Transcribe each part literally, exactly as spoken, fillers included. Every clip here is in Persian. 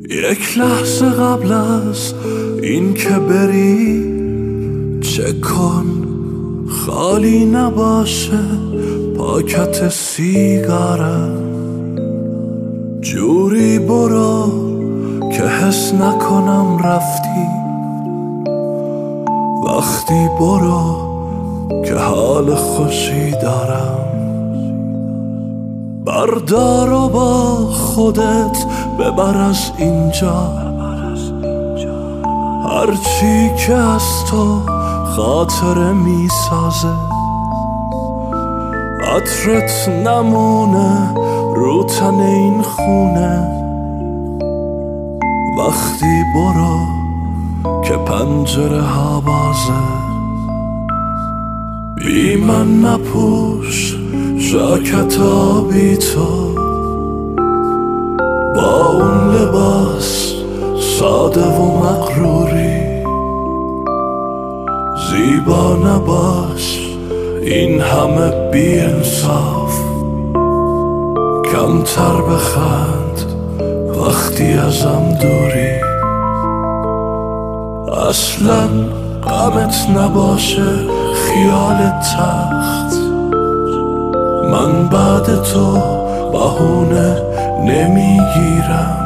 یک لحظه قبل از این که بری چک کن خالی نباشه پاکت سیگارم. جوری برو که حس نکنم رفتی، وقتی برو که حال خوشی دارم. بردار و با خودت ببر از اینجا هرچی که از تو خاطره می سازه. عطرت نمونه رو تن این خونه، وقتی برو که پنجره ها بازه. بی من نپوش ژاکت آبی تو، با اون لباس ساده و مغروری. زیبا نباش این همه بی انصاف، کمتر بخند وقتی ازم دوری. اصلا غمت نباشه خیال تخت، من بعد تو بهونه نمیگیرم.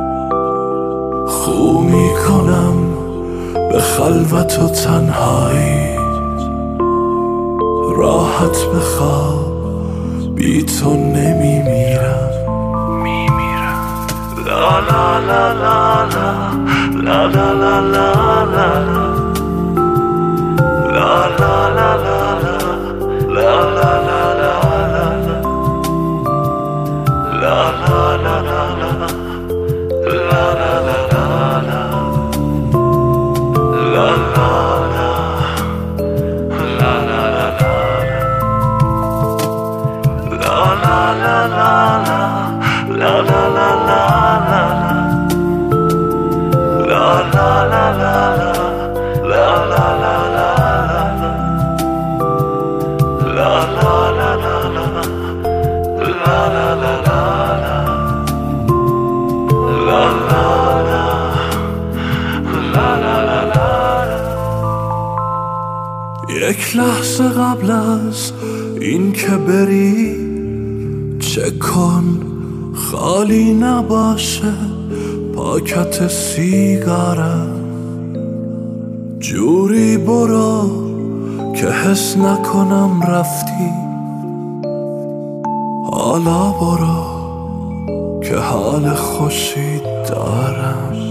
خو میکنم به خلوت و تنهایی، راحت بخواب بی تو نمیمیرم. لا لا لا لا لا لا لا لا لا لا لا لا لا لا لا یک لحظه قبل از این که بری چک کن خالی نباشه پاکت سیگارم. جوری برو که حس نکنم رفتی، حالا برو که حال خوشی دارم.